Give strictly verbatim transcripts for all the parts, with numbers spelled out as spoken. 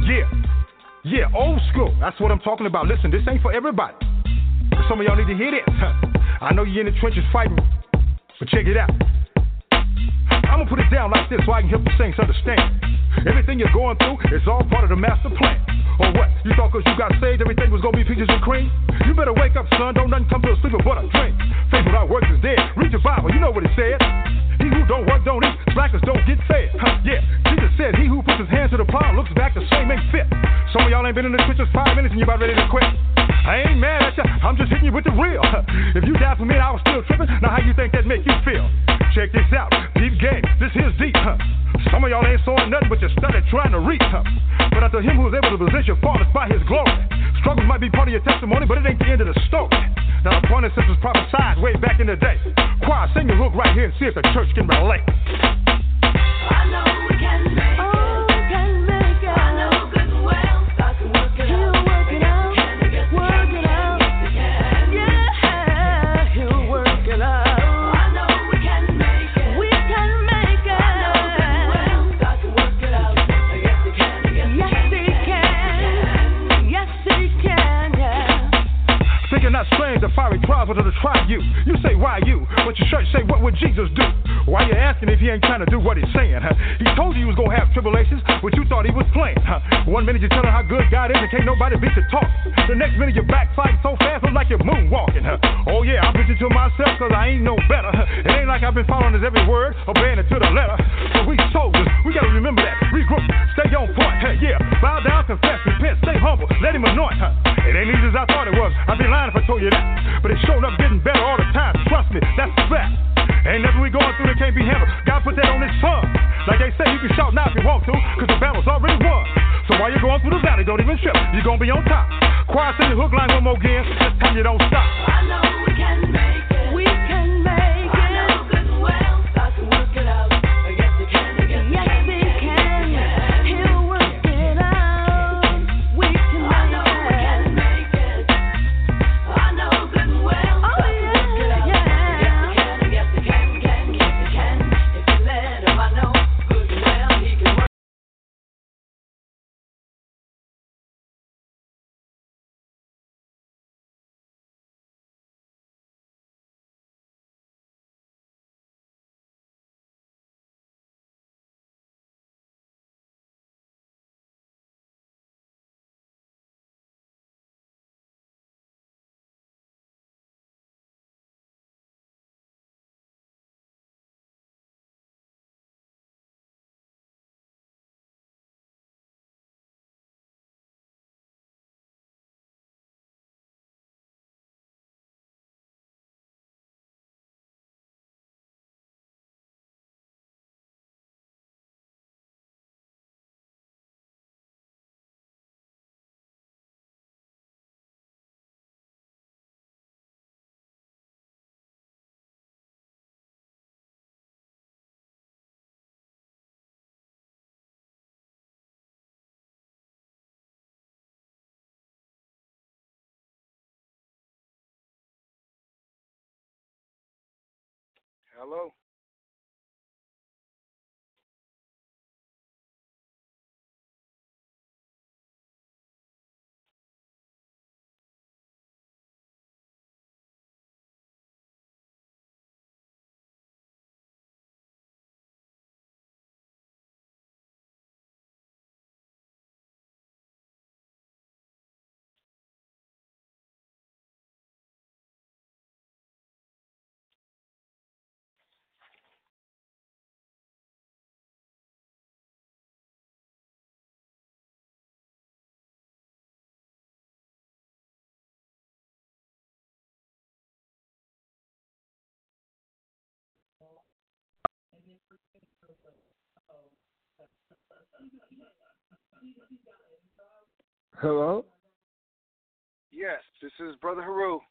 Yeah, yeah, old school. That's what I'm talking about. Listen, this ain't for everybody. Some of y'all need to hear this. I know you're in the trenches fighting, but check it out. I'm gonna put it down like this so I can help the saints understand. Everything you're going through is all part of the master plan. Or what? You thought cause you got saved everything was gonna be peaches and cream? You better wake up, son. Don't nothing come to a sleeper but a dream. Faith without works is dead. Read your Bible, you know what it said. He who don't work don't eat. Slackers don't get fed. Huh, yeah, Jesus said he who puts his hands to the plow looks back the same ain't fit. Some of y'all ain't been in the trenches five minutes and you about ready to quit. I ain't mad at ya, I'm just hitting you with the real. If you died for me and I was still tripping, now how you think that make you feel? Check this out, deep game, this here's deep, huh? Some of y'all ain't sawing nothing but you studied trying to reach, huh? But unto him who is able to possess your fathers by his glory. Struggles might be part of your testimony, but it ain't the end of the story. Now the point is this was prophesied way back in the day. Choir, sing your hook right here and see if the church can relate. I know we can make it. Oh, we can make it. I know good and well. God can work it out. He'll work it out. Work it out. Yeah, he'll work it out. I know we can make it. We can make it. I know good and well. God can work it out. Yes, he can. Yes, he can. Yes, he can. Yeah. Thinking not strange, the fiery trials are to try you. You say, why you? But your church say, what would Jesus do? Why you asking if he ain't trying to do what he's saying? Huh? He told you he was going to have tribulations, but you thought he was playing. Huh? One minute you're telling how good God is and can't nobody beat your talk. The next minute you're backsliding so fast, it's like you're moonwalking. Huh? Oh yeah, I'm preaching to myself because I ain't no better. Huh? It ain't like I've been following his every word, obeying it to the letter. So we soldiers, we got to remember that. Regroup, stay on point. Huh? Yeah, bow down, confess, repent, stay humble, let him anoint. Huh? It ain't easy as I thought it was. I'd be lying if I told you that. But it showed up getting better all the time. Trust me, that's a fact. Ain't nothing we going through that can't be handled. God put that on his son. Like they say, you can shout now if you want to, cause the battle's already won. So while you're going through the valley, don't even trip. You're gonna be on top. Choir, sing the hook line one more again. This time you don't stop. I know we can make it. We can make it. I know good and well. God can work it out. Yes, he can. Yes, he can. He'll work it out. We can make it. I know we can make it. I know good and well. Oh, God can work it out. Yes, he can. Yes, he can. Can. Yes, he can. If you let him, I know good and well he can work. Hello? Hello? Yes, this is Brother Haru.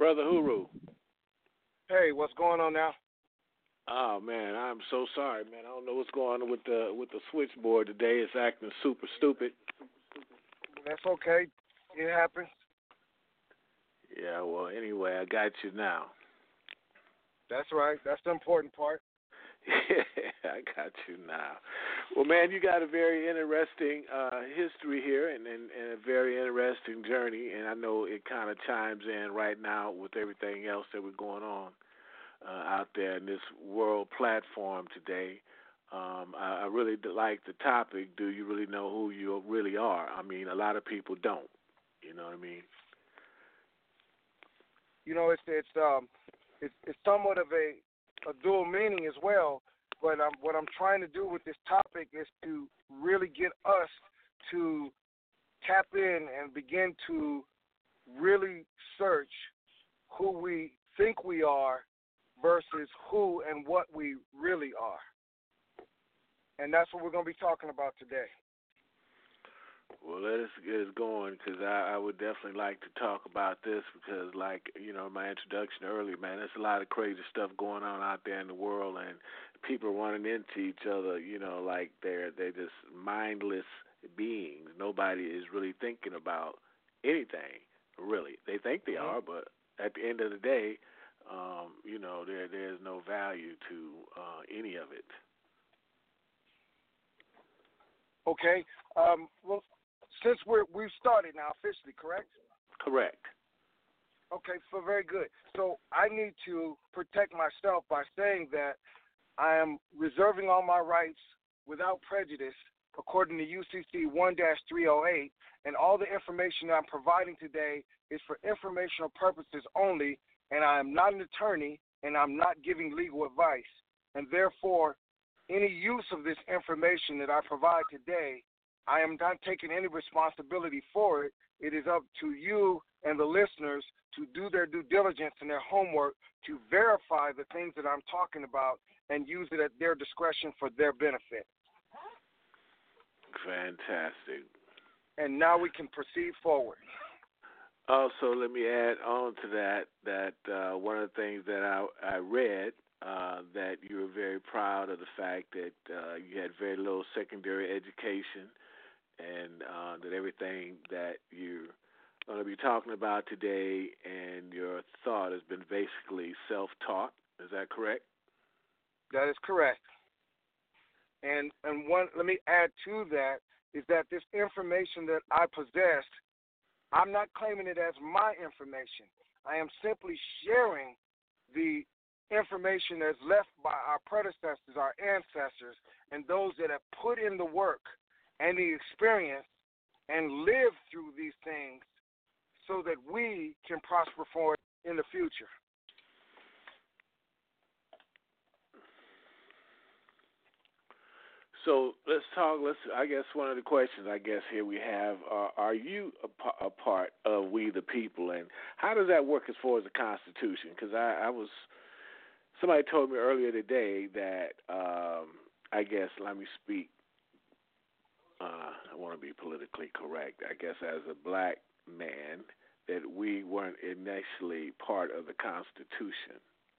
Brother Huru. Hey, what's going on now? Oh man, I'm so sorry, man. I don't know what's going on with the with the switchboard today. It's acting super stupid. That's okay. It happens. Yeah, well, anyway, I got you now. That's right. That's the important part. Yeah, I got you now. Well, man, you got a very interesting uh, history here and, and, and a very interesting journey, and I know it kind of chimes in right now with everything else that we're going on uh, out there in this world platform today. Um, I, I really like the topic, do you really know who you really are? I mean, a lot of people don't. You know what I mean? You know, it's it's um it's, it's somewhat of a, a dual meaning as well. But um, what I'm trying to do with this topic is to really get us to tap in and begin to really search who we think we are versus who and what we really are. And that's what we're going to be talking about today. Well, let us get us going, because I, I would definitely like to talk about this because, like, you know, my introduction earlier, man, there's a lot of crazy stuff going on out there in the world, and people are running into each other, you know, like they're, they're just mindless beings. Nobody is really thinking about anything, really. They think they are, but at the end of the day, um, you know, there there's no value to uh, any of it. Okay. Um, well, since we're, we've started now officially, correct? Correct. Okay, so very good. So I need to protect myself by saying that I am reserving all my rights without prejudice according to U C C one dash three oh eight, and all the information that I'm providing today is for informational purposes only, and I am not an attorney, and I'm not giving legal advice. And therefore, any use of this information that I provide today, I am not taking any responsibility for it. It is up to you and the listeners to do their due diligence and their homework to verify the things that I'm talking about and use it at their discretion for their benefit. Fantastic. And now we can proceed forward. Also, let me add on to that that uh, one of the things that I, I read, uh, that you were very proud of the fact that uh, you had very little secondary education, and uh, that everything that you're going to be talking about today and your thought has been basically self-taught. Is that correct? That is correct. And and one, let me add to that, is that this information that I possess, I'm not claiming it as my information. I am simply sharing the information that's left by our predecessors, our ancestors, and those that have put in the work and the experience and lived through these things so that we can prosper forward in the future. So let's talk. Let's. I guess one of the questions I guess here we have: uh, Are you a, a part of We the People, and how does that work as far as the Constitution? Because I, I was somebody told me earlier today that um, I guess let me speak. Uh, I want to be politically correct. I guess as a black man, that we weren't initially part of the Constitution.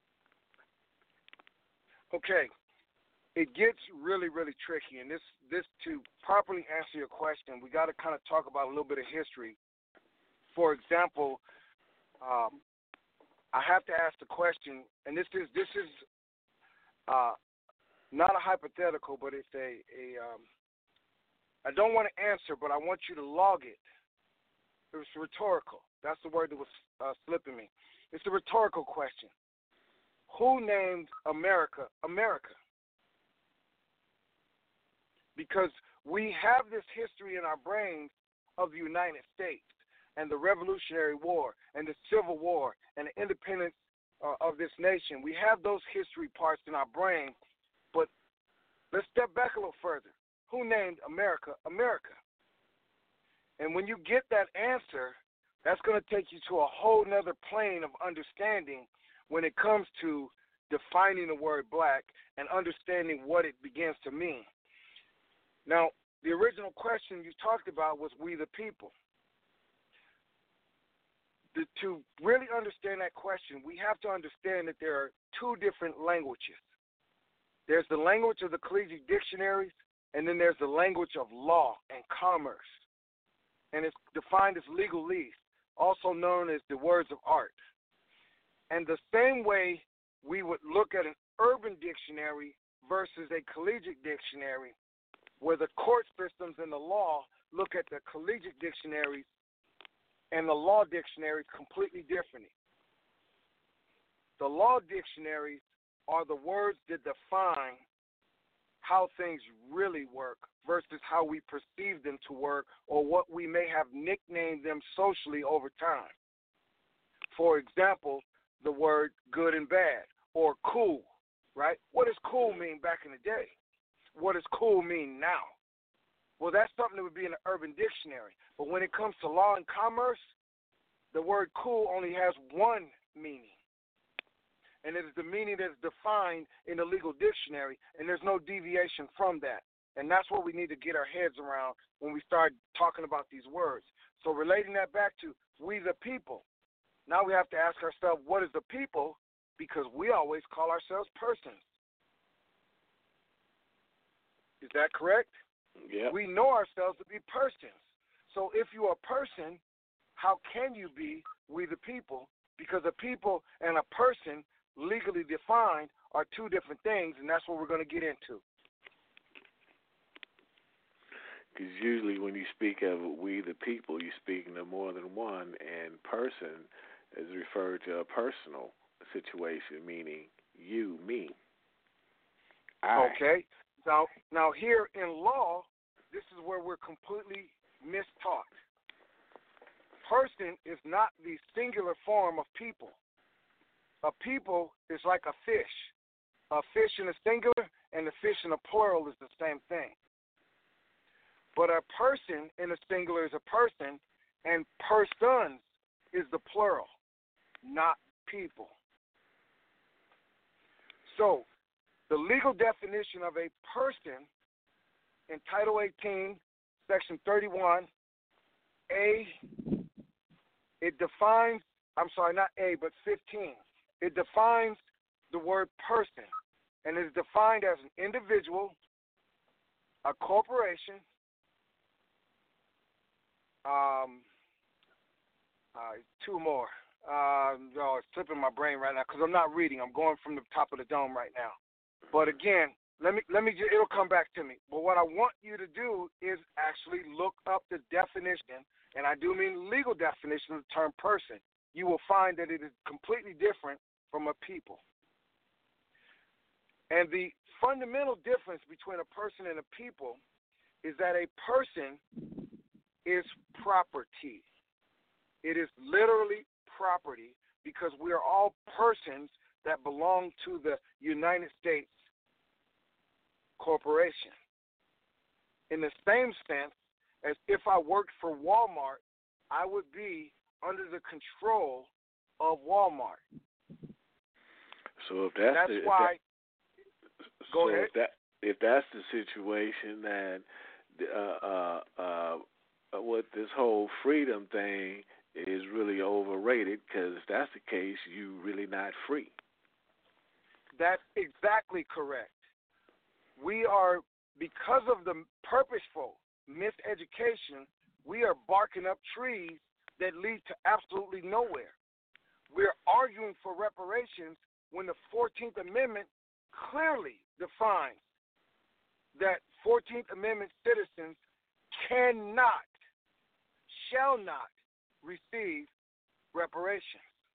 Okay. It gets really, really tricky, and this, this to properly answer your question, we got to kind of talk about a little bit of history. For example, um, I have to ask the question, and this is this is uh, not a hypothetical, but it's a, a um, I don't want to answer, but I want you to log it. It was rhetorical. That's the word that was uh, slipping me. It's a rhetorical question. Who named America America? Because we have this history in our brains of the United States and the Revolutionary War and the Civil War and the independence uh, of this nation. We have those history parts in our brain, but let's step back a little further. Who named America America? And when you get that answer, that's going to take you to a whole nother plane of understanding when it comes to defining the word black and understanding what it begins to mean. Now, the original question you talked about was We the People. the, to really understand that question, we have to understand that there are two different languages. There's the language of the collegiate dictionaries, and then there's the language of law and commerce. And it's defined as legalese, also known as the words of art. And the same way we would look at an urban dictionary versus a collegiate dictionary, where the court systems and the law look at the collegiate dictionaries and the law dictionaries completely differently. The law dictionaries are the words that define how things really work versus how we perceive them to work, or what we may have nicknamed them socially over time. For example, the word good and bad, or cool, right? What does cool mean back in the day? What does cool mean now? Well, that's something that would be in the urban dictionary. But when it comes to law and commerce, the word cool only has one meaning. And it is the meaning that is defined in the legal dictionary, and there's no deviation from that. And that's what we need to get our heads around when we start talking about these words. So relating that back to we the people, now we have to ask ourselves, what is the people? Because we always call ourselves persons. Is that correct? Yeah. We know ourselves to be persons. So if you are a person, how can you be we the people? Because a people and a person, legally defined, are two different things, and that's what we're going to get into. Because usually when you speak of we the people, you're speaking of more than one, and person is referred to a personal situation, meaning you, me, I. Okay. Now, now here in law, this is where we're completely mistaught. Person is not the singular form of people. A people is like a fish. A fish in a singular and a fish in a plural is the same thing. But a person in a singular is a person, and persons is the plural, not people. So, the legal definition of a person in Title eighteen, Section thirty-one, A, it defines, I'm sorry, not A, but fifteen. It defines the word person, and it is defined as an individual, a corporation, um, uh, two more. Uh, no, it's slipping my brain right now because I'm not reading. I'm going from the top of the dome right now. But again, let me let me. Just, it'll come back to me. But what I want you to do is actually look up the definition, and I do mean legal definition of the term person. You will find that it is completely different from a people. And the fundamental difference between a person and a people is that a person is property. It is literally property because we are all persons that belong to the United States corporation. In the same sense as if I worked for Walmart, I would be under the control of Walmart. So if that's, that's the, why. If that, go so ahead. If, that, if that's the situation, then uh, uh, uh, what this whole freedom thing is really overrated. Because if that's the case, you really not free. That's exactly correct. We are, because of the purposeful miseducation, we are barking up trees that lead to absolutely nowhere. We're arguing for reparations when the fourteenth Amendment clearly defines that fourteenth Amendment citizens cannot, shall not receive reparations.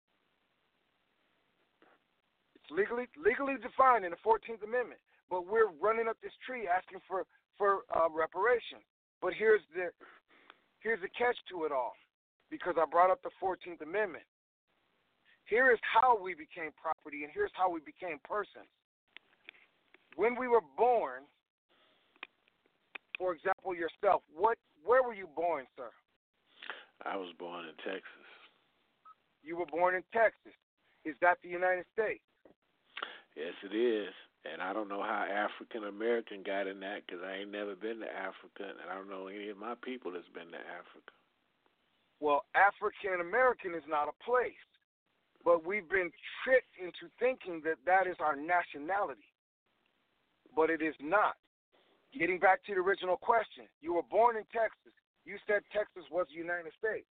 It's legally legally defined in the fourteenth Amendment, but we're running up this tree asking for for uh, reparations. But here's the here's the catch to it all, because I brought up the fourteenth Amendment. Here is how we became property, and here's how we became persons. When we were born, for example, yourself, what where were you born, sir? I was born in Texas. You were born in Texas. Is that the United States? Yes, it is. And I don't know how African American got in that because I ain't never been to Africa, and I don't know any of my people that's been to Africa. Well, African American is not a place, but we've been tricked into thinking that that is our nationality, but it is not. Getting back to the original question, you were born in Texas. You said Texas was the United States.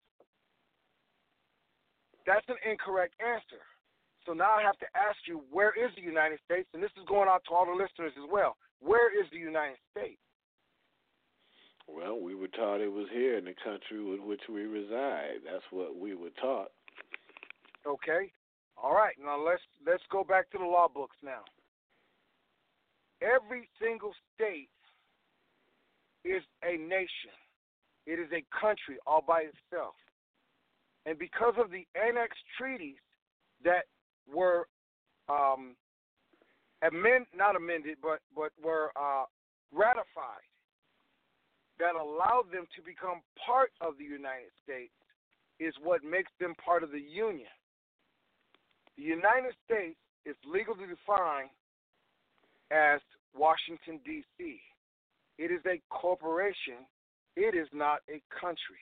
That's an incorrect answer. So now I have to ask you, where is the United States? And this is going out to all the listeners as well. Where is the United States? Well, we were taught it was here in the country with which we reside. That's what we were taught. Okay. All right. Now let's let's go back to the law books now. Every single state is a nation. It is a country all by itself. And because of the annex treaties that were um, amend, not amended, but, but were uh, ratified, that allowed them to become part of the United States is what makes them part of the Union. The United States is legally defined as Washington, D C It is a corporation. It is not a country.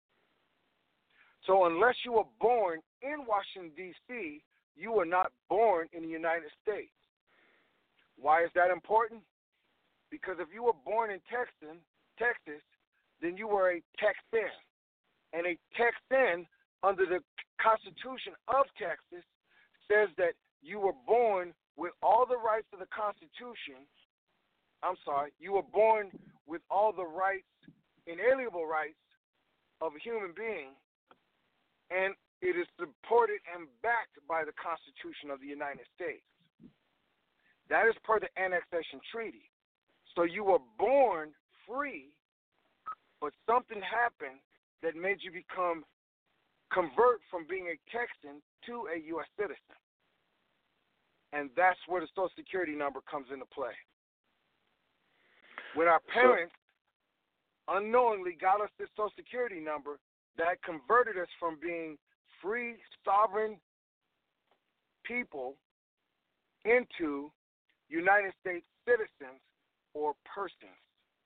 So unless you were born in Washington, D C, you were not born in the United States. Why is that important? Because if you were born in Texas, Texas, then you were a Texan. And a Texan, under the Constitution of Texas, says that you were born with all the rights of the Constitution. I'm sorry, you were born with all the rights, inalienable rights of a human being, and it is supported and backed by the Constitution of the United States. That is per the Annexation Treaty. So you were born free, but something happened that made you become, convert from being a Texan to a U S citizen. And that's where the Social Security number comes into play. When our parents so, unknowingly got us this Social Security number that converted us from being free, sovereign people into United States citizens or persons.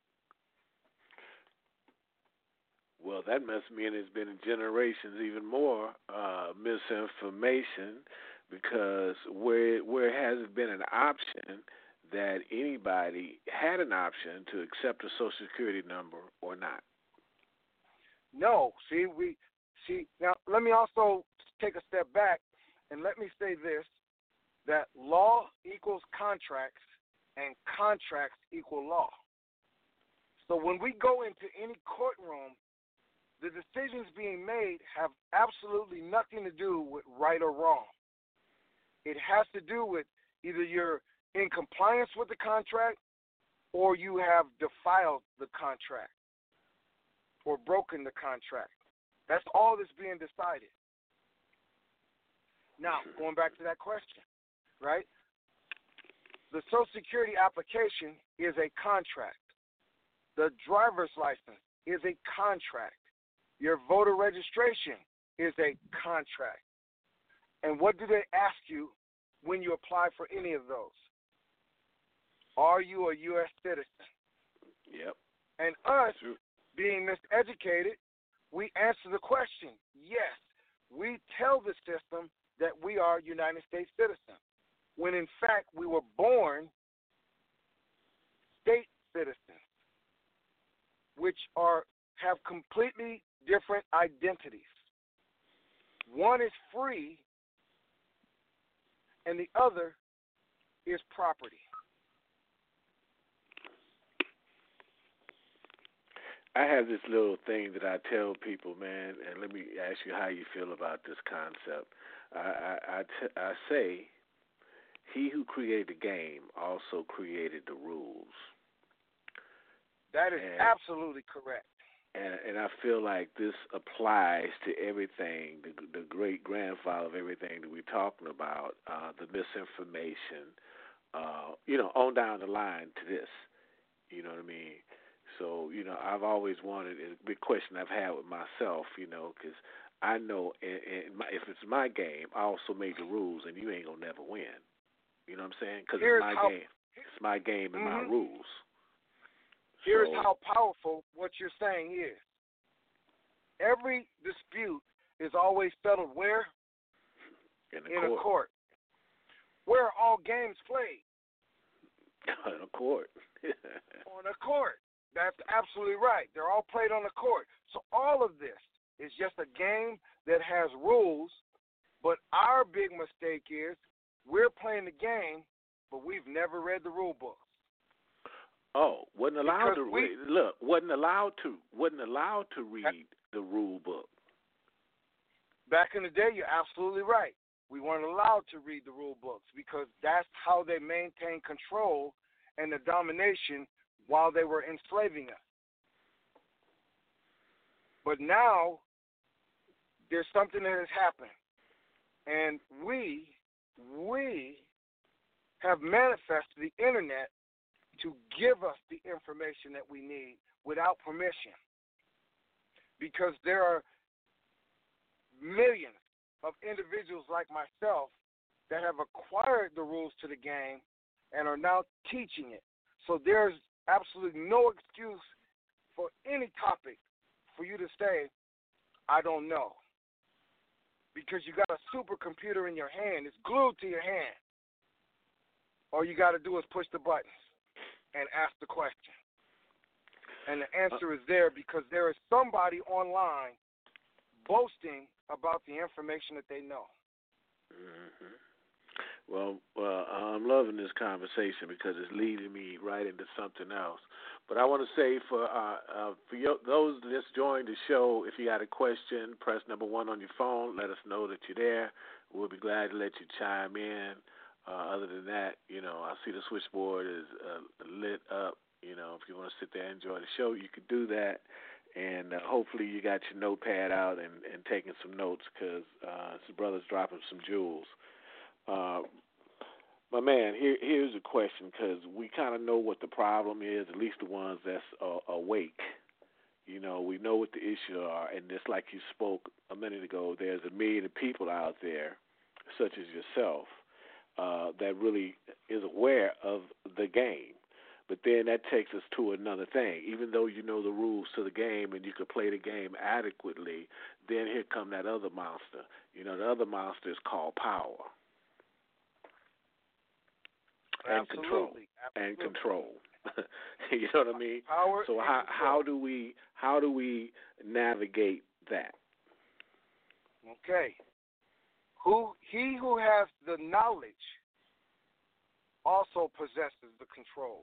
Well, that must mean it's been generations even more uh, misinformation, because where where hasn't been an option that anybody had an option to accept a Social Security number or not. No, see, we see now. Let me also take a step back and let me say this: that law equals contracts, and contracts equal law. So when we go into any courtroom, the decisions being made have absolutely nothing to do with right or wrong. It has to do with either you're in compliance with the contract or you have defiled the contract or broken the contract. That's all that's being decided. Now, going back to that question, right? The Social Security application is a contract. The driver's license is a contract. Your voter registration is a contract. And what do they ask you when you apply for any of those? Are you a U S citizen? Yep. And us, being miseducated, we answer the question, yes. We tell the system that we are United States citizens, when in fact we were born state citizens, which are have completely different identities. One is free, and the other is property. I have this little thing that I tell people, man, and let me ask you how you feel about this concept. I, I, I, t- I say, he who created the game also created the rules. That is and, absolutely correct. And, and I feel like this applies to everything, the, the great grandfather of everything that we're talking about, uh, the misinformation, uh, you know, on down the line to this. You know what I mean? So, you know, I've always wanted, a big question I've had with myself, you know, because I know in, in my, if it's my game, I also make the rules, and you ain't going to never win. You know what I'm saying? Because it's my how, game. It's my game and mm-hmm. my rules. Here's so, how powerful what you're saying is. every dispute is always settled where? In, the In court. a court. Where are all games played? In a court. On a court. That's absolutely right. They're all played on the court. So all of this is just a game that has rules, but our big mistake is we're playing the game, but we've never read the rule book. Oh, wasn't allowed Because to we- read. Look, wasn't allowed to. Wasn't allowed to read the rule book. Back in the day, you're absolutely right. We weren't allowed to read the rule books because that's how they maintained control and the domination while they were enslaving us. But now, there's something that has happened. And we, we have manifested the internet to give us the information that we need without permission. Because there are millions of individuals like myself that have acquired the rules to the game and are now teaching it. So there's absolutely no excuse for any topic for you to say, I don't know. Because you got a supercomputer in your hand. It's glued to your hand. All you got to do is push the buttons and ask the question. And the answer is there because there is somebody online boasting about the information that they know. Mm-hmm. Well, well, I'm loving this conversation because it's leading me right into something else. But I want to say for uh, uh, for your, those that just joined the show, if you got a question, press number one on your phone. Let us know that you're there. We'll be glad to let you chime in. Uh, other than that, you know, I see the switchboard is uh, lit up. You know, if you want to sit there and enjoy the show, you can do that. And uh, hopefully you got your notepad out and, and taking some notes because uh, this brother's dropping some jewels. Uh, my man, here, here's a question because we kind of know what the problem is, at least the ones that's uh, awake. You know, we know what the issues are, and just like you spoke a minute ago, there's a million of people out there, such as yourself, uh, that really is aware of the game. But then that takes us to another thing. Even though you know the rules to the game and you can play the game adequately, then here come that other monster. You know, the other monster is called power. And Absolutely. control. Absolutely. And control. You know what I mean? Power so and how control. how do we how do we navigate that? Okay. Who he who has the knowledge also possesses the control.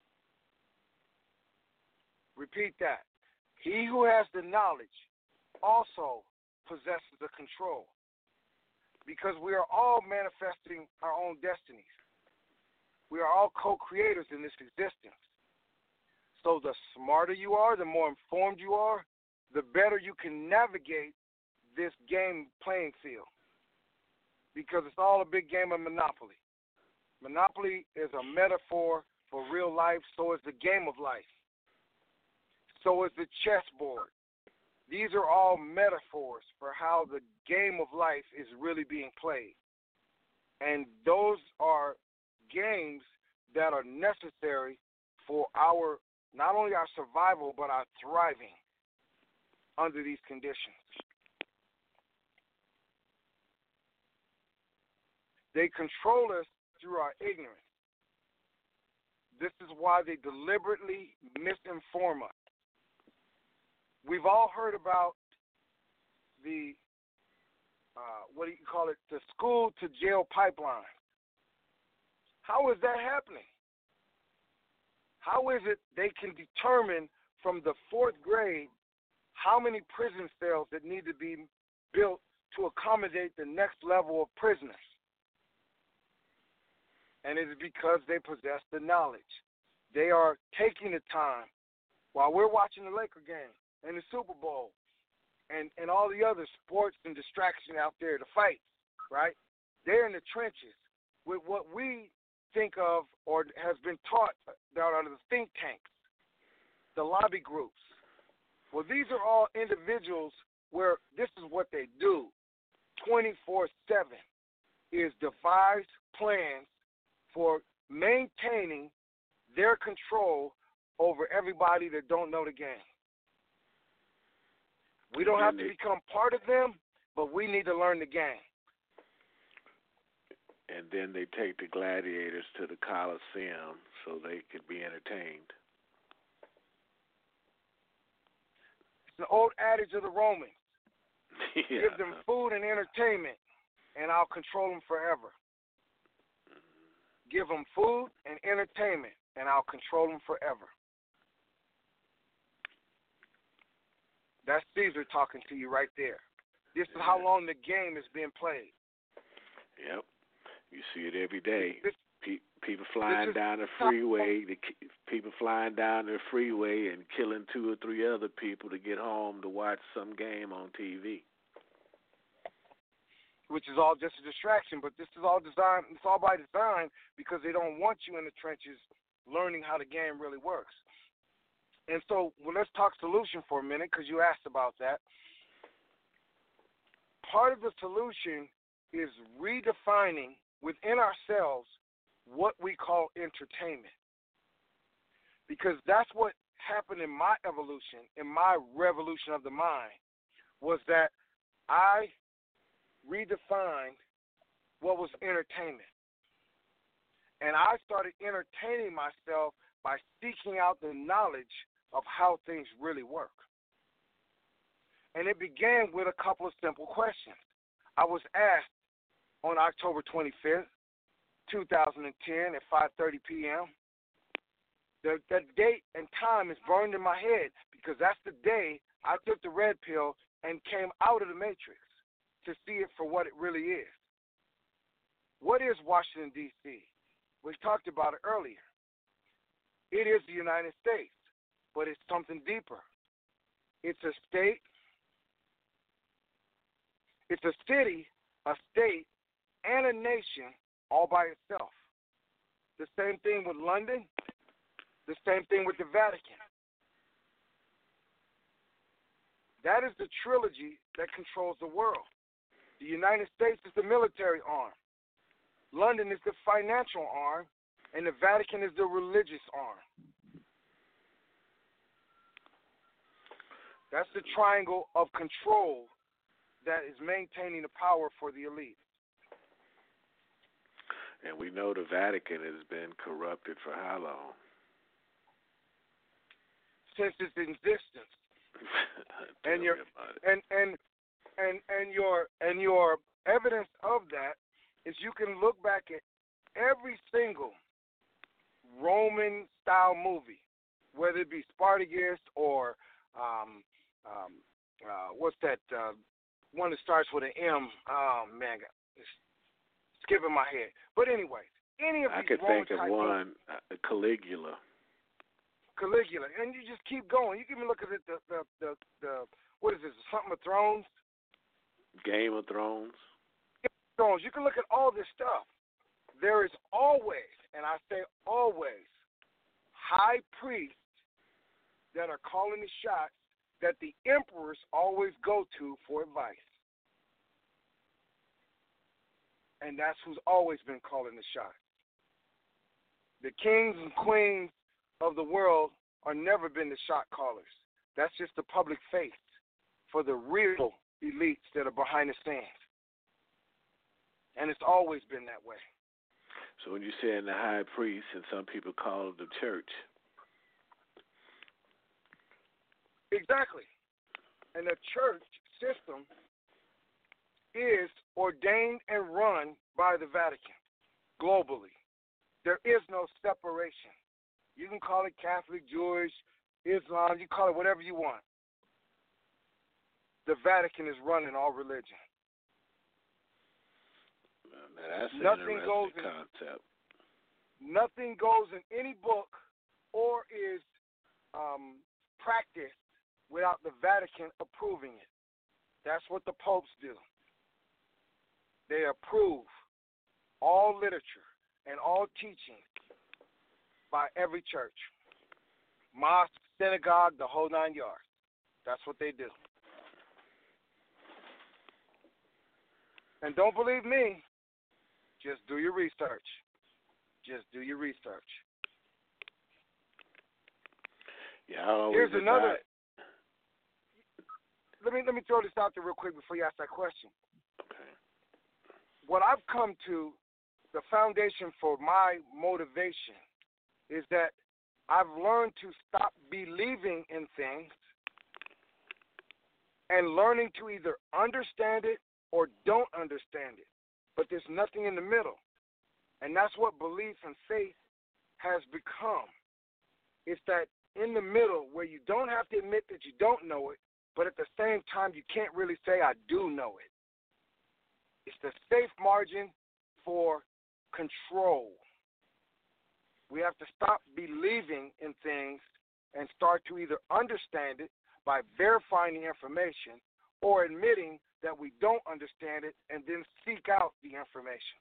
Repeat that. He who has the knowledge also possesses the control. Because we are all manifesting our own destinies. We are all co-creators in this existence. So the smarter you are, the more informed you are, the better you can navigate this game playing field. Because it's all a big game of Monopoly. Monopoly is a metaphor for real life, so is the game of life. So is the chessboard. These are all metaphors for how the game of life is really being played. And those are games that are necessary for our, not only our survival, but our thriving under these conditions. They control us through our ignorance. This is why they deliberately misinform us. We've all heard about the, uh, what do you call it, the school to jail pipeline. How is that happening? How is it they can determine from the fourth grade how many prison cells that need to be built to accommodate the next level of prisoners? And it is because they possess the knowledge. They are taking the time while we're watching the Laker game and the Super Bowl and, and all the other sports and distraction out there, the fights, right? They're in the trenches with what we think of or has been taught out of the think tanks, the lobby groups. Well, these are all individuals where this is what they do twenty-four seven is devise plans for maintaining their control over everybody that don't know the game. We don't And have then to they- become part of them, but we need to learn the game. And then they take the gladiators to the Coliseum so they could be entertained. It's an old adage of the Romans. Yeah. Give them food and entertainment, and I'll control them forever. Give them food and entertainment, and I'll control them forever. That's Caesar talking to you right there. This is how long the game is being played. Yep. You see it every day. This, Pe- people flying is down the freeway, the ki- people flying down the freeway and killing two or three other people to get home to watch some game on T V. which is all just a distraction, but this is all designed, it's all by design because they don't want you in the trenches learning how the game really works. And so, well, let's talk solution for a minute because you asked about that. Part of the solution is redefining within ourselves what we call entertainment. Because that's what happened in my evolution, in my revolution of the mind, was that I redefined what was entertainment. And I started entertaining myself by seeking out the knowledge of how things really work. And it began with a couple of simple questions. I was asked on October twenty-fifth, two thousand ten at five thirty p.m. The, the date and time is burned in my head because that's the day I took the red pill and came out of the matrix to see it for what it really is. What is Washington, D C? We talked about it earlier. It is the United States, but it's something deeper. It's a state, it's a city, a state, and a nation all by itself. The same thing with London, the same thing with the Vatican. That is the trilogy that controls the world. The United States is the military arm. London is the financial arm, and the Vatican is the religious arm. That's the triangle of control that is maintaining the power for the elite. And we know the Vatican has been corrupted for how long? Since its existence. Tell and your me about it. and, and and and your and your evidence of that is you can look back at every single Roman style movie, whether it be Spartacus or um, um, uh, what's that uh, one that starts with an M? Oh man, it's skipping my head. But anyway, any of I these could Roman think of type one, uh, Caligula. Caligula, and you just keep going. You can even look at it, the the the, the what is this? Something of Thrones. Game of Thrones. Thrones. You can look at all this stuff. There is always, and I say always, high priests that are calling the shots that the emperors always go to for advice. And that's who's always been calling the shots. The kings and queens of the world are never been the shot callers. That's just the public face for the real elites that are behind the scenes. And it's always been that way. So when you say in the high priest, and some people call it the church. Exactly. And the church system is ordained and run by the Vatican globally. There is no separation. You can call it Catholic, Jewish, Islam, you call it whatever you want. The Vatican is running all religion. Now, that's an Nothing interesting goes in- concept. Nothing goes in any book or is um, practiced without the Vatican approving it. That's what the popes do. They approve all literature and all teaching by every church. Mosque, synagogue, the whole nine yards. That's what they do. And don't believe me, just do your research. Just do your research. Yeah, I always Here's another. advise- let me let me throw this out there real quick before you ask that question. Okay. What I've come to, the foundation for my motivation is that I've learned to stop believing in things and learning to either understand it or don't understand it. But there's nothing in the middle. And that's what belief and faith has become. It's that in the middle where you don't have to admit that you don't know it, but at the same time you can't really say I do know it. It's the safe margin for control. We have to stop believing in things and start to either understand it by verifying the information or admitting that we don't understand it and then seek out the information.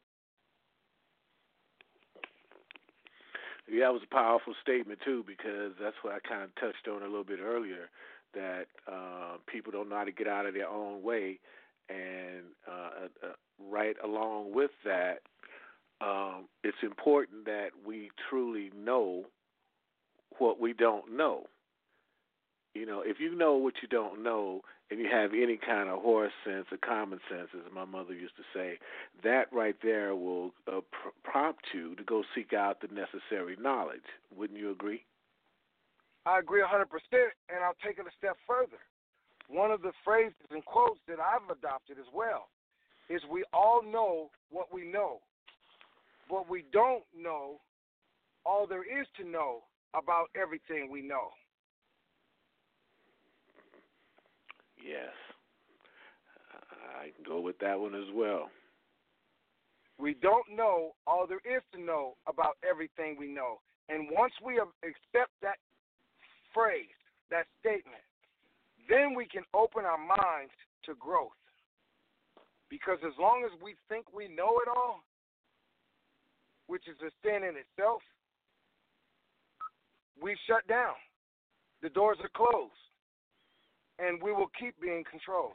Yeah, that was a powerful statement, too, because that's what I kind of touched on a little bit earlier, that uh, people don't know how to get out of their own way. And uh, uh, right along with that, um, it's important that we truly know what we don't know. You know, if you know what you don't know and you have any kind of horse sense or common sense, as my mother used to say, that right there will uh, pr- prompt you to go seek out the necessary knowledge. Wouldn't you agree? I agree one hundred percent, and I'll take it a step further. One of the phrases and quotes that I've adopted as well is we all know what we know, but we don't know all there is to know about everything we know. Yes. I can go with that one as well. We don't know all there is to know about everything we know. And once we accept that phrase, that statement, then we can open our minds to growth. Because as long as we think we know it all, which is a sin in itself, we've shut down. The doors are closed. And we will keep being controlled.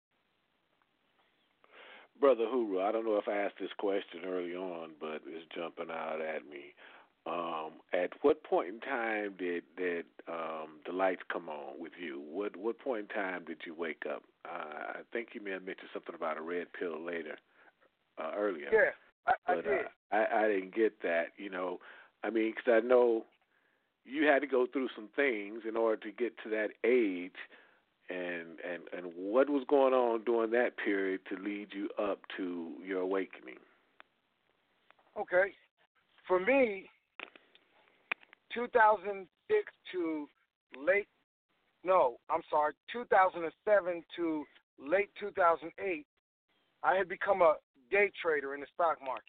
Brother Huru, I don't know if I asked this question early on, but it's jumping out at me. Um, at what point in time did did um, the lights come on with you? What what point in time did you wake up? Uh, I think you may have mentioned something about a red pill later, uh, earlier. Yeah, I, I but, did. Uh, I, I didn't get that. You know, I mean, because I know you had to go through some things in order to get to that age. And, and and what was going on during that period to lead you up to your awakening? Okay. For me, two thousand six to late, no, I'm sorry, two thousand seven to late two thousand eight, I had become a day trader in the stock market.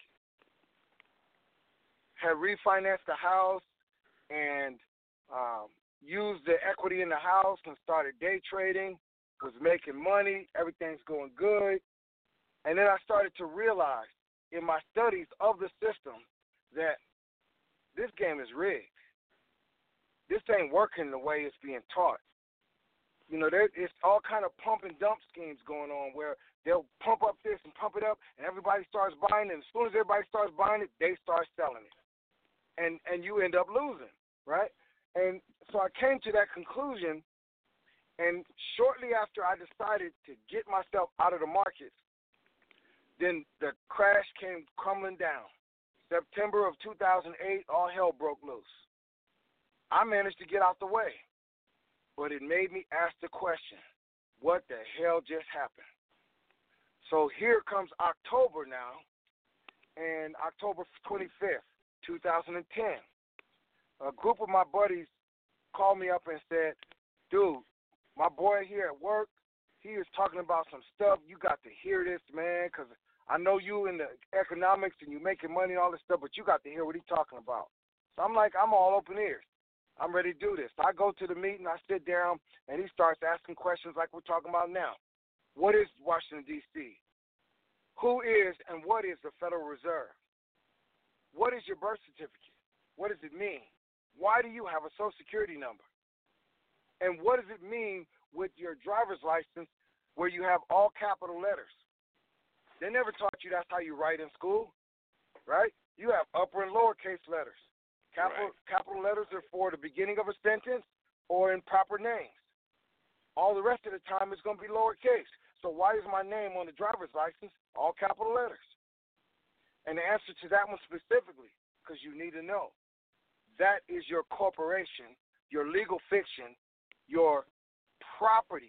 Had refinanced the house and um, used the equity in the house and started day trading, was making money, everything's going good. And then I started to realize in my studies of the system that this game is rigged. This ain't working the way it's being taught. You know, there, it's all kind of pump and dump schemes going on where they'll pump up this and pump it up, and everybody starts buying it. And as soon as everybody starts buying it, they start selling it. And and you end up losing, right? And so I came to that conclusion, and shortly after I decided to get myself out of the markets, then the crash came crumbling down. September of two thousand eight, all hell broke loose. I managed to get out the way, but it made me ask the question, what the hell just happened? So here comes October now, and October twenty-fifth, two thousand ten. A group of my buddies called me up and said, dude, my boy here at work, he is talking about some stuff. You got to hear this, man, because I know you in the economics and you making money and all this stuff, but you got to hear what he's talking about. So I'm like, I'm all open ears. I'm ready to do this. So I go to the meeting, I sit down, and he starts asking questions like we're talking about now. What is Washington, D C? Who is and what is the Federal Reserve? What is your birth certificate? What does it mean? Why do you have a Social Security number? And what does it mean with your driver's license where you have all capital letters? They never taught you that's how you write in school, right? You have upper and lowercase letters. Capital, right. capital letters are for the beginning of a sentence or in proper names. all the rest of the time it's going to be lowercase. So why is my name on the driver's license all capital letters? And the answer to that one specifically, because you need to know, that is your corporation, your legal fiction, your property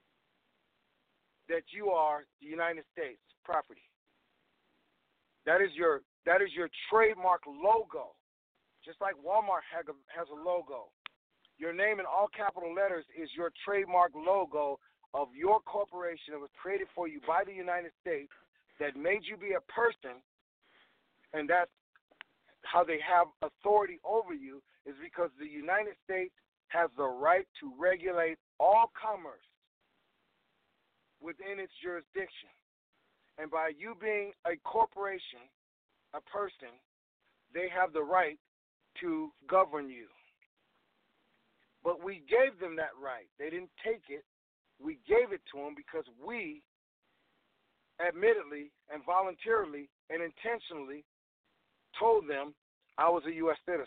that you are the United States property. That is your that is your trademark logo. Just like Walmart has a, has a logo. Your name in all capital letters is your trademark logo of your corporation that was created for you by the United States that made you be a person, and that's how they have authority over you, is because the United States has the right to regulate all commerce within its jurisdiction. And by you being a corporation, a person, they have the right to govern you. But we gave them that right. They didn't take it. We gave it to them because we, admittedly and voluntarily and intentionally, told them I was a U S citizen.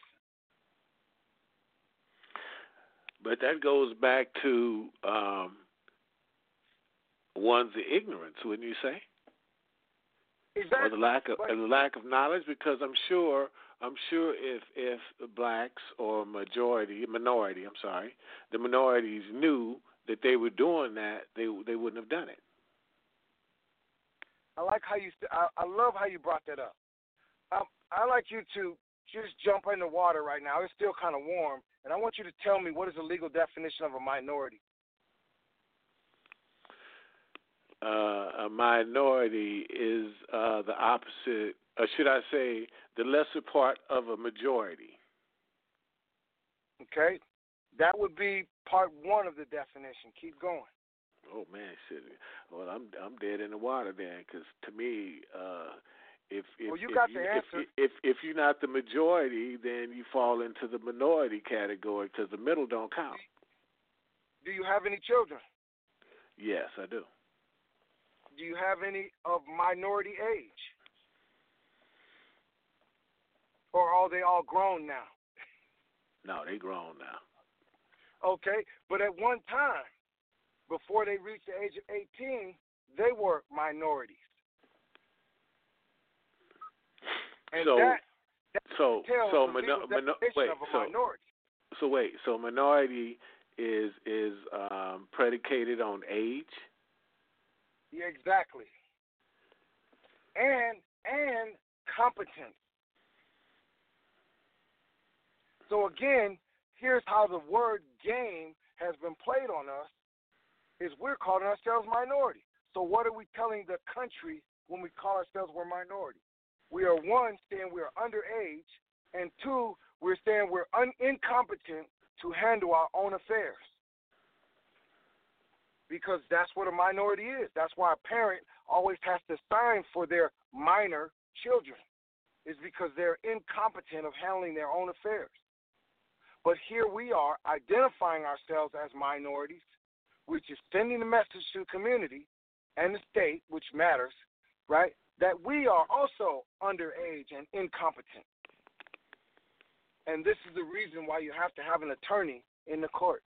But that goes back to um, one's ignorance, wouldn't you say? Exactly. Or the lack of or the lack of knowledge, because I'm sure I'm sure if if blacks or majority minority, I'm sorry, the minorities knew that they were doing that, they they wouldn't have done it. I like how you. I, I love how you brought that up. Um, I like you to just jump in the water right now. It's still kind of warm, and I want you to tell me what is the legal definition of a minority. Uh, a minority is uh, the opposite, or should I say, the lesser part of a majority. Okay, that would be part one of the definition. Keep going. Oh man, shit. Well, I'm I'm dead in the water then, because to me, uh, if if well, you if, got you, the if, answer. if if you're not the majority, then you fall into the minority category, because the middle don't count. Do you have any children? Yes, I do. Do you have any of minority age? Or are they all grown now? No, they grown now. Okay, but at one time, before they reached the age of eighteen, they were minorities. And so, that, that so, tells so, the mino- legal mino- definition wait, of a so, minority. so wait, so minority is is um, predicated on age. Yeah, exactly. And and competence. So again, here's how the word game has been played on us, is we're calling ourselves minority. So what are we telling the country when we call ourselves we're minority? We are, one, saying we're underage, and two, we're saying we're un- incompetent to handle our own affairs. Because that's what a minority is. That's why a parent always has to sign for their minor children, is because they're incompetent of handling their own affairs. But here we are identifying ourselves as minorities, which is sending the message to the community and the state, which matters, right, that we are also underage and incompetent. And this is the reason why you have to have an attorney in the court.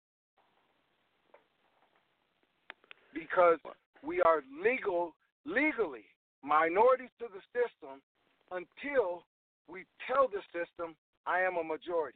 Because we are legal, legally minorities to the system until we tell the system, I am a majority.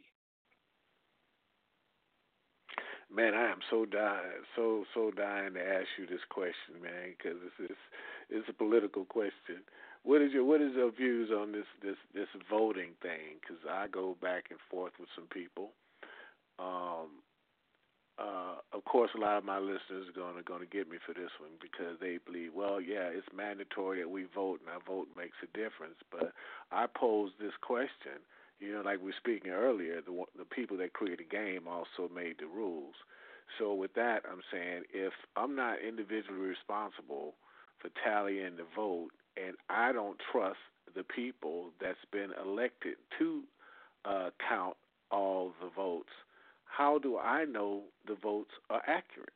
Man, I am so dying, so so dying to ask you this question, man, because it's, it's it's a political question. What is your what is your views on this this this voting thing? Because I go back and forth with some people. Um, uh, of course, a lot of my listeners are gonna gonna get me for this one because they believe, well, yeah, it's mandatory that we vote, and our vote makes a difference. But I pose this question. You know, like we were speaking earlier, the the people that create the game also made the rules. So with that, I'm saying if I'm not individually responsible for tallying the vote, and I don't trust the people that's been elected to uh, count all the votes, how do I know the votes are accurate?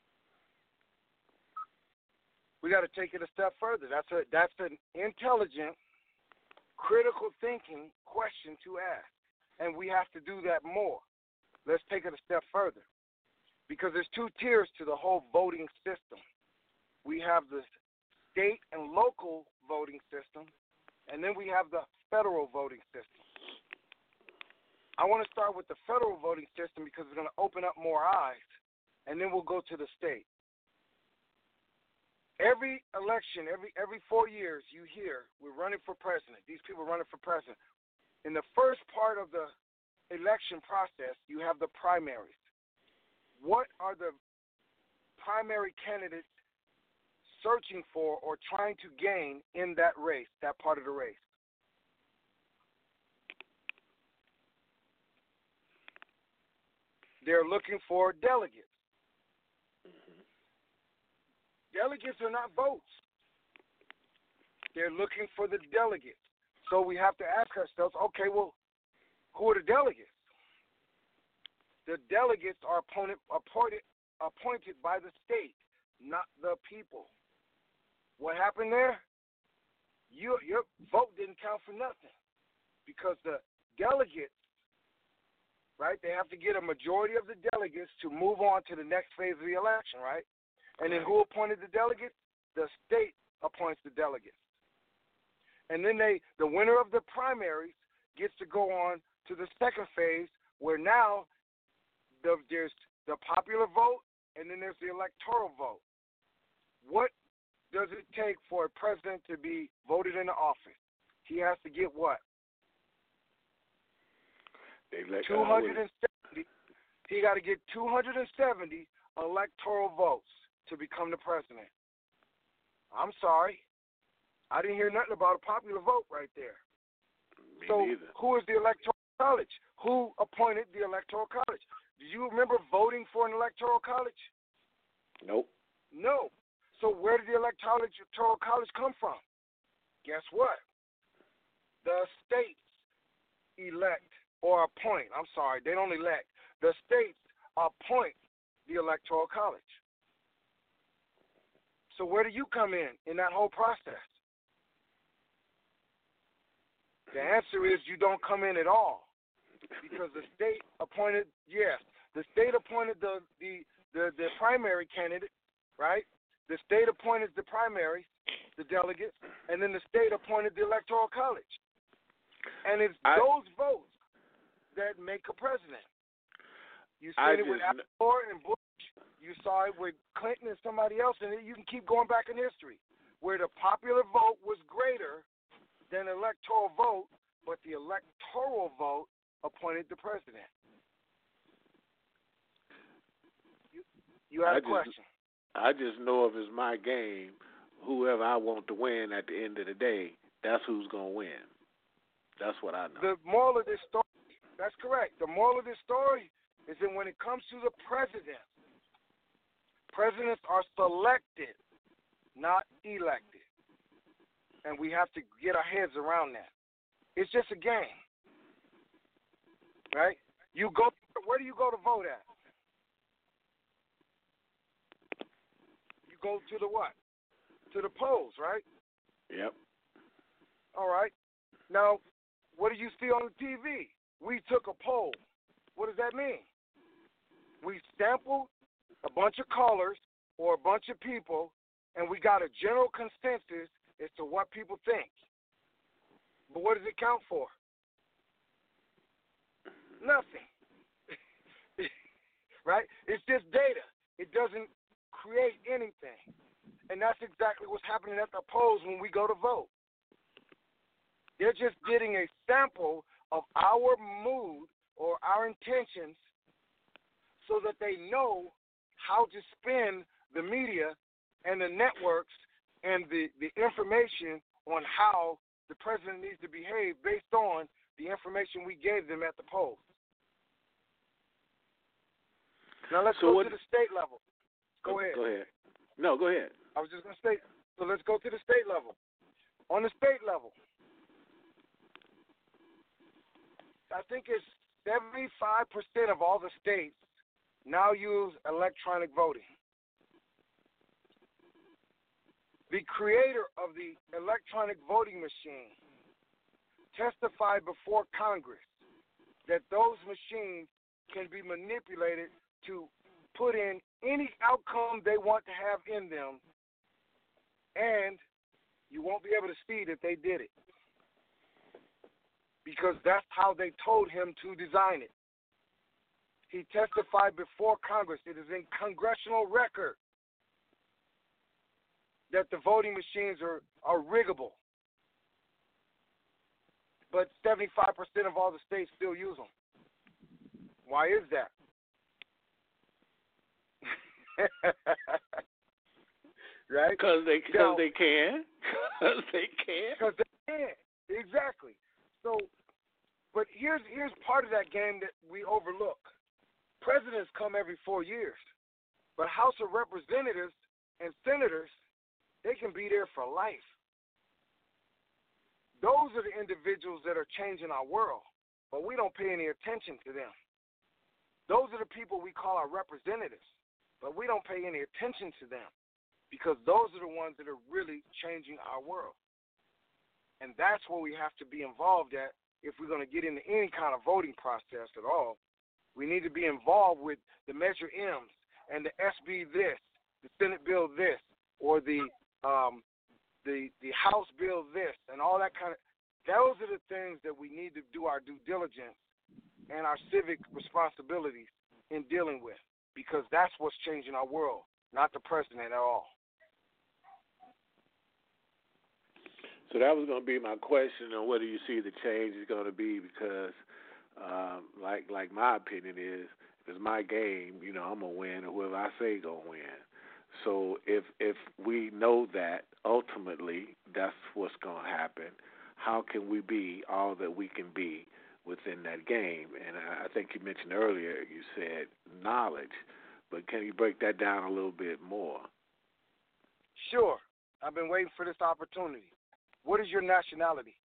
We got to take it a step further. That's a that's an intelligent, critical thinking question to ask, and we have to do that more. Let's take it a step further. because there's two tiers to the whole voting system. We have the state and local voting system, and then we have the federal voting system. I want to start with the federal voting system because it's going to open up more eyes, and then we'll go to the state. Every election, every every four years, you hear we're running for president. These people are running for president. In the first part of the election process, you have the primaries. What are the primary candidates searching for or trying to gain in that race, that part of the race? They're looking for delegates. Delegates are not votes. They're looking for the delegates. So we have to ask ourselves, okay, well, who are the delegates? The delegates are appointed, appointed, appointed by the state, not the people. What happened there? You, your vote didn't count for nothing because the delegates, right, they have to get a majority of the delegates to move on to the next phase of the election, right? And then who appointed the delegates? The state appoints the delegates. And then they, the winner of the primaries gets to go on to the second phase where now the, there's the popular vote and then there's the electoral vote. What does it take for a president to be voted into office? He has to get what? two hundred seventy. He got to get two hundred seventy electoral votes to become the president. I'm sorry. I didn't hear nothing about a popular vote right there. Me so neither. Who is the electoral college? Who appointed the electoral college? Do you remember voting for an electoral college? Nope. No. So where did the electoral college come from? Guess what? The states elect or appoint. I'm sorry, they don't elect. The states appoint the electoral college. So where do you come in in that whole process? The answer is you don't come in at all because the state appointed, yes, the state appointed the, the, the, the primary candidate, right? The state appointed the primaries, the delegates, and then the state appointed the electoral college. And it's I, those votes that make a president. You I seen it with just, Al Gore and Bush. You saw it with Clinton and somebody else, and you can keep going back in history, where the popular vote was greater than the electoral vote, but the electoral vote appointed the president. You, you had I a just, question. I just know if it's my game, whoever I want to win at the end of the day, that's who's going to win. That's what I know. The moral of this story, that's correct. The moral of this story is that when it comes to the president, presidents are selected, not elected. And we have to get our heads around that. It's just a game. Right? You go, where do you go to vote at? You go to the what? To the polls, right? Yep. All right. Now, what do you see on the T V? We took a poll. What does that mean? We sampled a bunch of callers or a bunch of people, and we got a general consensus as to what people think. But what does it count for? Nothing. Right? It's just data. It doesn't create anything. And that's exactly what's happening at the polls when we go to vote. They're just getting a sample of our mood or our intentions so that they know how to spin the media and the networks and the, the information on how the president needs to behave based on the information we gave them at the polls. Now let's so go what, to the state level. Go, go ahead. Go ahead. No, go ahead. I was just going to say, so let's go to the state level. On the state level, I think it's seventy-five percent of all the states now use electronic voting. The creator of the electronic voting machine testified before Congress that those machines can be manipulated to put in any outcome they want to have in them, and you won't be able to see that they did it. Because that's how they told him to design it. He testified before Congress. It is in congressional record that the voting machines are, are riggable. But seventy-five percent of all the states still use them. Why is that? Right? Because they, Now, they can. Because they can. Because they can. Exactly. So, but here's here's part of that game that we overlook. Presidents come every four years, but House of Representatives and senators, they can be there for life. Those are the individuals that are changing our world, but we don't pay any attention to them. Those are the people we call our representatives, but we don't pay any attention to them because those are the ones that are really changing our world. And that's where we have to be involved at if we're going to get into any kind of voting process at all. We need to be involved with the Measure M's and the S B this, the Senate bill this, or the um, the the House bill this, and all that kind of. Those are the things that we need to do our due diligence and our civic responsibilities in dealing with, because that's what's changing our world, not the president at all. So that was going to be my question on whether you see the change is going to be, because um, like like my opinion is, if it's my game, you know, I'm going to win, or whoever I say going to win. So if if we know that ultimately that's what's going to happen, how can we be all that we can be within that game? And I think you mentioned earlier, you said knowledge, but can you break that down a little bit more? Sure. I've been waiting for this opportunity. What is your nationality?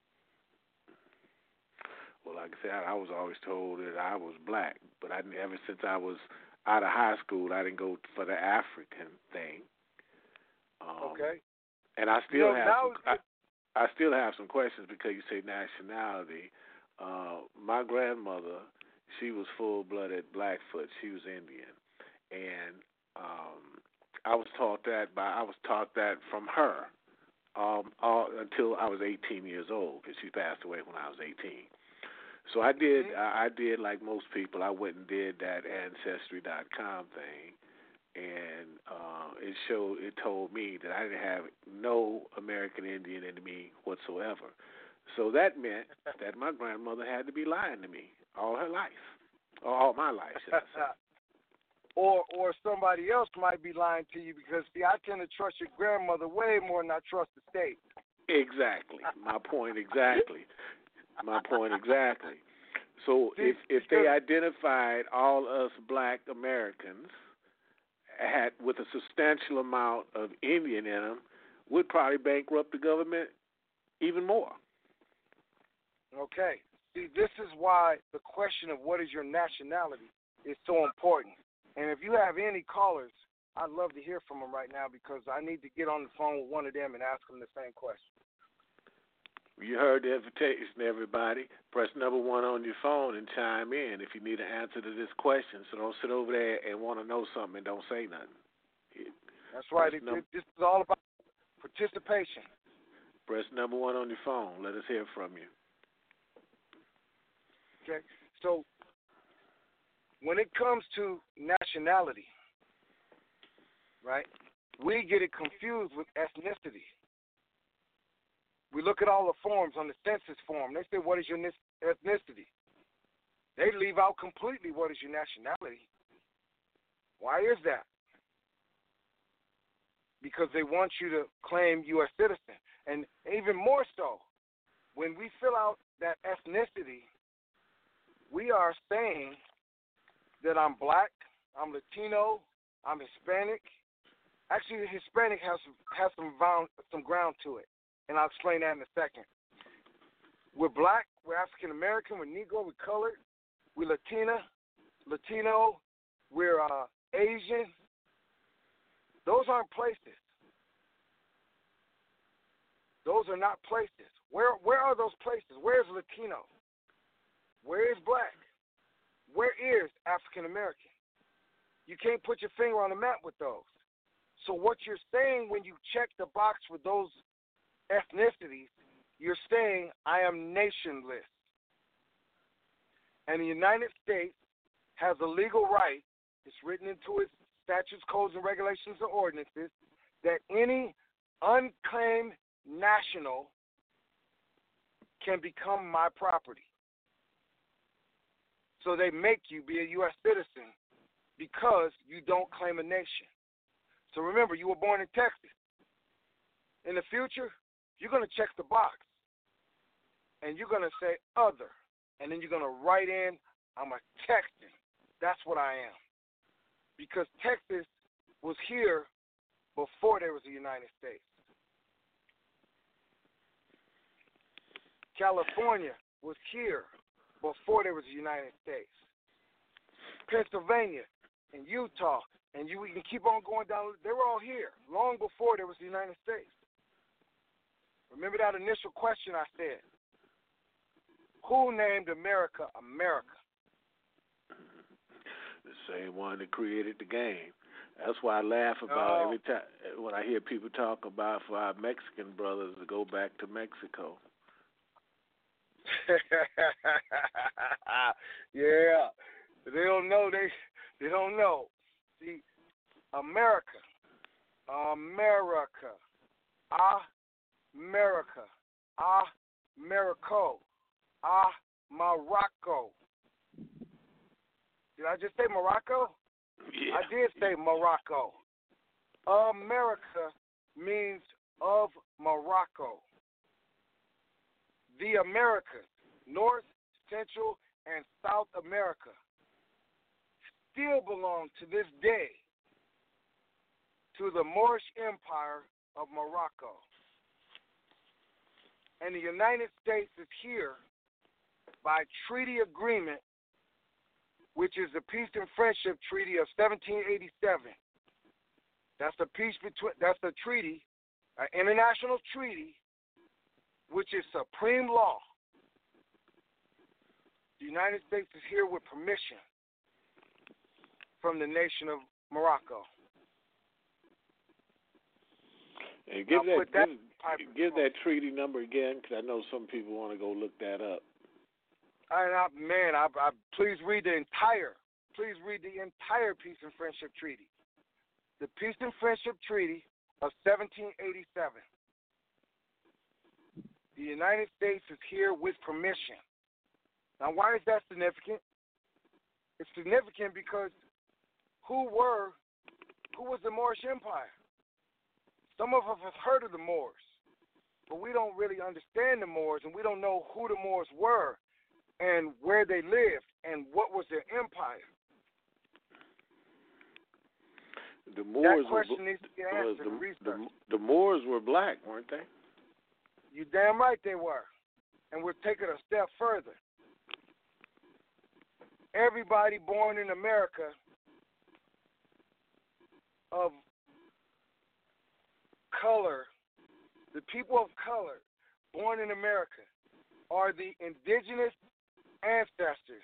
Well, like I said, I was always told that I was black, but I ever since I was out of high school, I didn't go for the African thing. Um, okay. And I still you know, have now, some, I, I still have some questions because you say nationality. Uh, my grandmother, she was full-blooded Blackfoot. She was Indian, and um, I was taught that by I was taught that from her um, all, until I was eighteen years old, because she passed away when I was eighteen. So I did. Mm-hmm. I, I did like most people. I went and did that ancestry dot com thing, and uh, it showed. It told me that I didn't have no American Indian in me whatsoever. So that meant that my grandmother had to be lying to me all her life, or all my life, should I say. or or somebody else might be lying to you, because see, I tend to trust your grandmother way more than I trust the state. Exactly. My point exactly. My point exactly. So See, if if they identified all us black Americans had with a substantial amount of Indian in them, we'd probably bankrupt the government even more. Okay. See, this is why the question of what is your nationality is so important. And if you have any callers, I'd love to hear from them right now, because I need to get on the phone with one of them and ask them the same question. You heard the invitation, everybody. Press number one on your phone and chime in if you need an answer to this question. So don't sit over there and want to know something and don't say nothing. That's right. It, num- it, this is all about participation. Press number one on your phone. Let us hear from you. Okay. So when it comes to nationality, right, we get it confused with ethnicity. We look at all the forms on the census form. They say, what is your ethnicity? They leave out completely what is your nationality. Why is that? Because they want you to claim U S citizen. And even more so, when we fill out that ethnicity, we are saying that I'm black, I'm Latino, I'm Hispanic. Actually, Hispanic has has some ground, some ground to it, and I'll explain that in a second. We're black, we're African American, we're Negro, we're colored, we're Latina, Latino, we're uh, Asian. Those aren't places. Those are not places. Where where are those places? Where is Latino? Where is black? Where is African American? You can't put your finger on the map with those. So what you're saying when you check the box for those ethnicities, you're saying I am nationless. And the United States has a legal right, it's written into its statutes, codes, and regulations and ordinances, that any unclaimed national can become my property. So they make you be a U S citizen because you don't claim a nation. So remember, you were born in Texas. In the future, you're going to check the box, and you're going to say other, and then you're going to write in, I'm a Texan. That's what I am. Because Texas was here before there was a United States. California was here before there was a United States. Pennsylvania and Utah, and you, we can keep on going down, they were all here long before there was the United States. Remember that initial question I said? Who named America America? The same one that created the game. That's why I laugh about oh. every time when I hear people talk about for our Mexican brothers to go back to Mexico. Yeah, they don't know. They they don't know. See, America, America, ah, America, ah, Americo, ah, Morocco. Did I just say Morocco? Yeah. I did say Morocco. America means of Morocco. The Americas, North, Central, and South America, still belong to this day to the Moorish Empire of Morocco. And the United States is here by treaty agreement, which is the Peace and Friendship Treaty of seventeen eighty-seven. That's a peace between. That's a treaty, an international treaty, which is supreme law. The United States is here with permission from the nation of Morocco. And give Now, that, that give, give that treaty number again, because I know some people want to go look that up. And I, man, I, I, please read the entire, please read the entire Peace and Friendship Treaty. The Peace and Friendship Treaty of seventeen eighty-seven. The United States is here with permission. Now, why is that significant? It's significant because who were, who was the Moorish Empire? Some of us have heard of the Moors, but we don't really understand the Moors, and we don't know who the Moors were and where they lived and what was their empire. The Moors that question were, needs to be answered the, and researched. The, the Moors were black, weren't they? You damn right they were. And we're taking a step further. Everybody born in America of color, the people of color born in America are the indigenous ancestors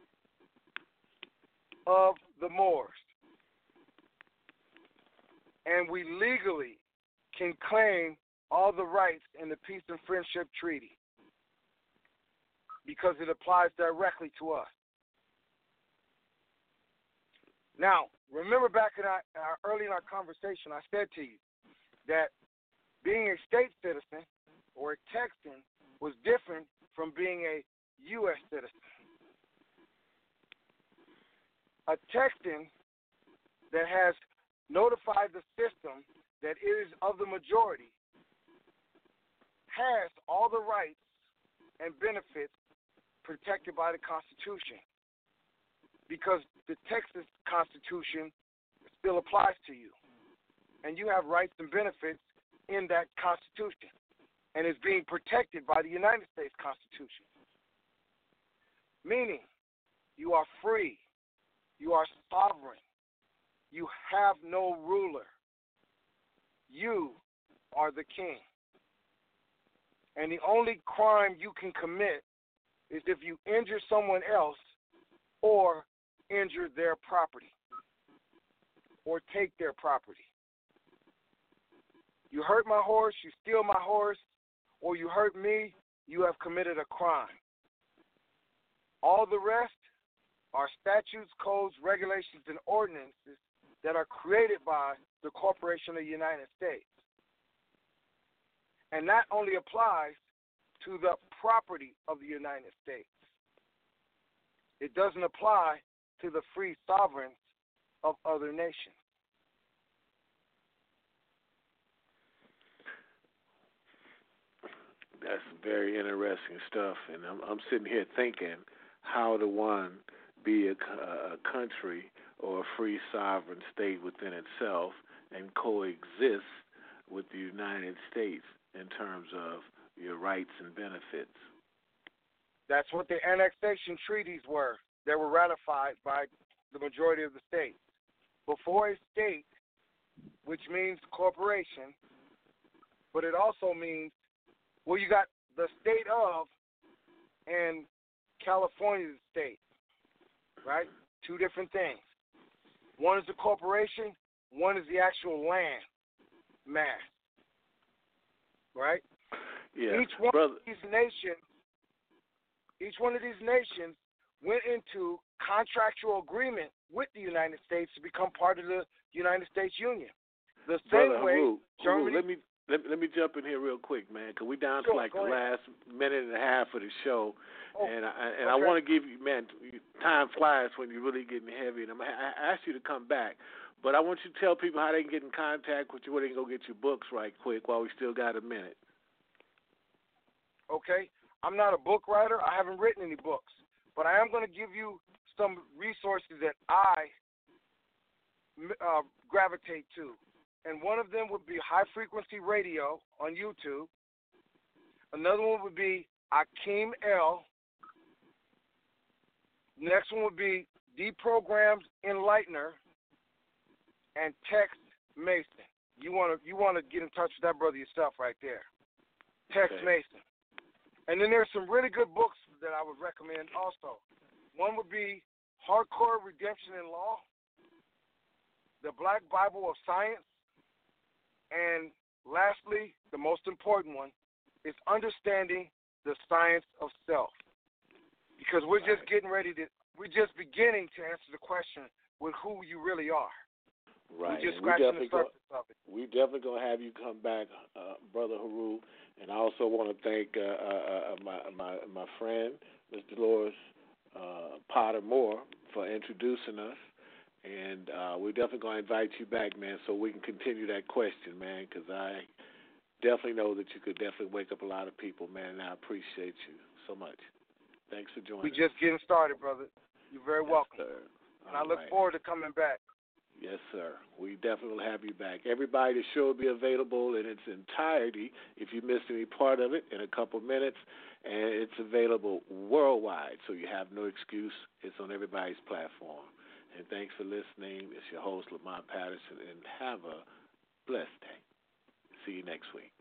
of the Moors. And we legally can claim all the rights in the Peace and Friendship Treaty because it applies directly to us. Now, remember back in our, our early in our conversation, I said to you that being a state citizen or a Texan was different from being a U S citizen. A Texan that has notified the system that it is of the majority has all the rights and benefits protected by the Constitution because the Texas Constitution still applies to you. And you have rights and benefits in that Constitution and is being protected by the United States Constitution. Meaning, you are free. You are sovereign. You have no ruler. You are the king. And the only crime you can commit is if you injure someone else or injure their property. or take their property. You hurt my horse, you steal my horse, or you hurt me, you have committed a crime. All the rest are statutes, codes, regulations, and ordinances that are created by the Corporation of the United States. And that only applies to the property of the United States. It doesn't apply to the free sovereigns of other nations. That's very interesting stuff, and I'm, I'm sitting here thinking how to, one, be a, a country or a free sovereign state within itself and coexist with the United States in terms of your rights and benefits. That's what the annexation treaties were. They were ratified by the majority of the states. Before a state, which means corporation, but it also means, well, you got the state of and California's state, right? Two different things. One is a corporation, one is the actual land mass, right? Yeah, each one brother. of these nations, each one of these nations went into contractual agreement with the United States to become part of the United States Union. The same Brother way, Haru, Germany. Haru, let me let, let me jump in here real quick, man, because we're down Sure, to like the go ahead. last minute and a half of the show, Oh, and I and I okay. want to give you, man, time flies when you're really getting heavy, and I'm, I ask you to come back, but I want you to tell people how they can get in contact with you, where they can go get your books right quick while we still got a minute. Okay, I'm not a book writer. I haven't written any books, but I am going to give you some resources that I uh, gravitate to. And one of them would be High Frequency Radio on YouTube. Another one would be Akeem L. Next one would be Deprogrammed Enlightener and Text Mason. You want to you want to get in touch with that brother yourself right there. Text Okay. Mason. And then there's some really good books that I would recommend also. One would be Hardcore Redemption in Law, The Black Bible of Science, and lastly, the most important one, is Understanding the Science of Self. Because we're just getting ready to, we're just beginning to answer the question with who you really are. Right. We're just And we scratching the definitely go, surface of it. we definitely gonna have you come back, uh, Brother Haru. And I also want to thank uh, uh, uh, my my my friend, Miz Dolores uh, Potter Moore, for introducing us. And uh, we're definitely going to invite you back, man, so we can continue that question, man, because I definitely know that you could definitely wake up a lot of people, man, and I appreciate you so much. Thanks for joining We're us. just getting started, brother. You're very Yes, welcome. sir. And I All look right. forward to coming back. Yes, sir. We definitely will have you back. Everybody, the show will be available in its entirety if you missed any part of it in a couple minutes, and it's available worldwide, so you have no excuse. It's on everybody's platform. And thanks for listening. It's your host, Lamont Patterson, and have a blessed day. See you next week.